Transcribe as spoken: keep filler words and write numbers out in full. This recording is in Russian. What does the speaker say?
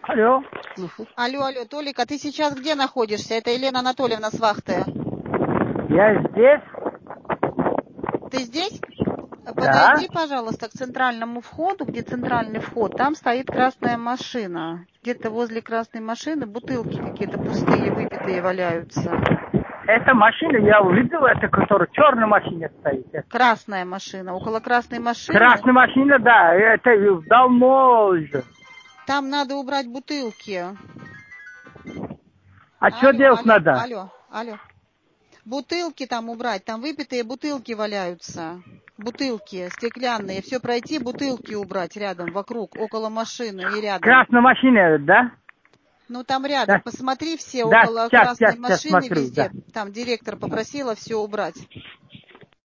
Алло, слушай. Алло, алло, Толик, а ты сейчас где находишься? Это Елена Анатольевна с вахты. Я здесь. Ты здесь? Да. Подойди, пожалуйста, к центральному входу, где центральный вход. Там стоит красная машина. Где-то возле красной машины бутылки какие-то пустые, выпитые валяются. Эта машина, я увидел, это которая черная машина стоит. Красная машина. Около красной машины. Красная машина, да, это давно уже. Там надо убрать бутылки. А что делать алло, надо? Алло, алло. Бутылки там убрать, там выпитые бутылки валяются. Бутылки стеклянные. Все пройти, бутылки убрать рядом, вокруг, около машины и рядом. Красная машина, да? Ну там рядом, Да. посмотри все Да, около сейчас, красной сейчас, сейчас машины смотрю, везде. да. Там директор попросила все убрать.